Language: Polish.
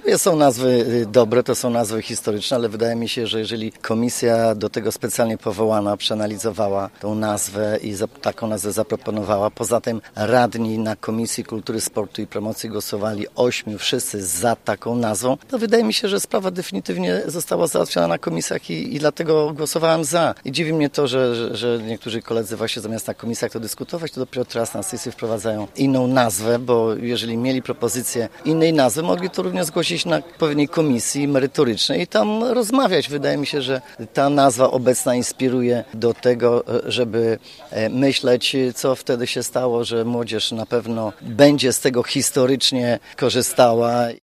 Są nazwy dobre, to są nazwy historyczne, ale wydaje mi się, że jeżeli komisja do tego specjalnie powołana przeanalizowała tą nazwę i taką nazwę zaproponowała, poza tym radni na Komisji Kultury, Sportu i Promocji głosowali 8, wszyscy za taką nazwą, to wydaje mi się, że sprawa definitywnie została załatwiona na komisjach i dlatego głosowałem za. I dziwi mnie to, że niektórzy koledzy właśnie zamiast na komisjach to dyskutować, to dopiero teraz na sesji wprowadzają inną nazwę, bo jeżeli mieli propozycję innej nazwy, mogli to również zgłosić na odpowiedniej komisji merytorycznej i tam rozmawiać. Wydaje mi się, że ta nazwa obecna inspiruje do tego, żeby myśleć, co wtedy się stało, że młodzież na pewno będzie z tego historycznie korzystała.